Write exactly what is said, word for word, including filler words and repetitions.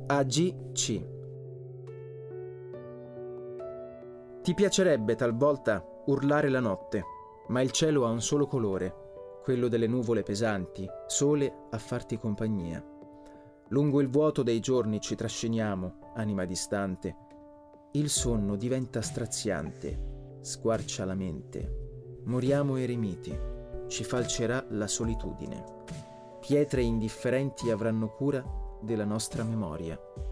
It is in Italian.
A G C. Ti piacerebbe talvolta urlare la notte, ma il cielo ha un solo colore, quello delle nuvole pesanti, sole a farti compagnia. Lungo il vuoto dei giorni ci trasciniamo, anima distante. Il sonno diventa straziante, squarcia la mente. Moriamo eremiti, ci falcerà la solitudine. Pietre indifferenti avranno cura della nostra memoria.